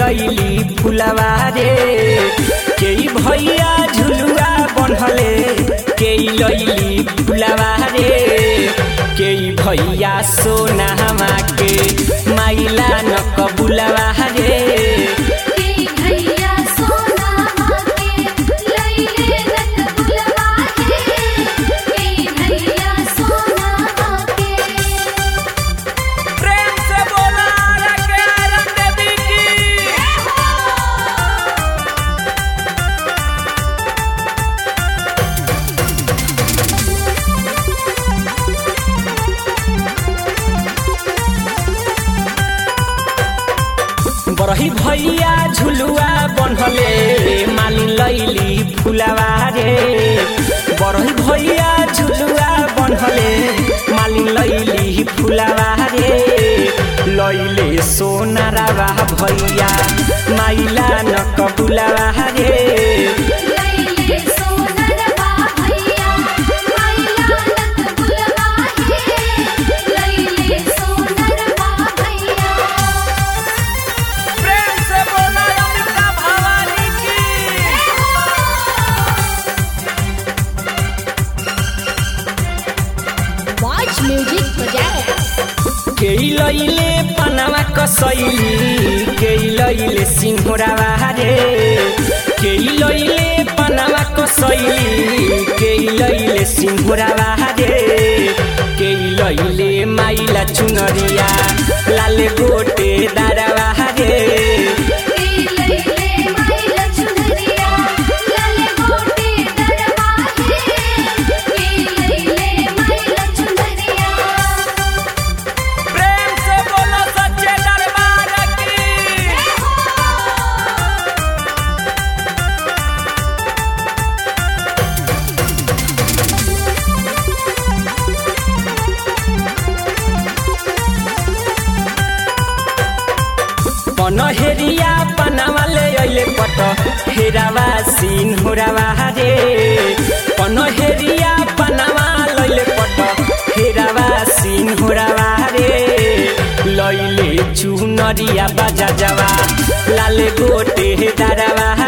लैली फुलवा रे के भैया झुलुआ बनहले के लैली फुलवा रे के भैया सोना हमा के माइला न कबुलवा रे बरही भैया झुलुआ बनहले मालिन लैली फुलवा रे बरही भैया झुलुआ बनहले मालिन लैली फुलवा रे लैले सोनारावा भैया माइला न कबुलवा रे के लैले पनावा कसैली के लैले सिंहरावा रे के लैले पनावा कसैली के लैले सिंहरावा रे के लैले माइला चुनरिया लाले गोटे दारावा रे पनहेरिया पनावाले अइले पट हेरावा सिंहरावा रे पनहेरिया पनावा लैले पट हेरावा सिंहरावा रे लैले चुनरिया बाजा जावा लाले गोटे दारावा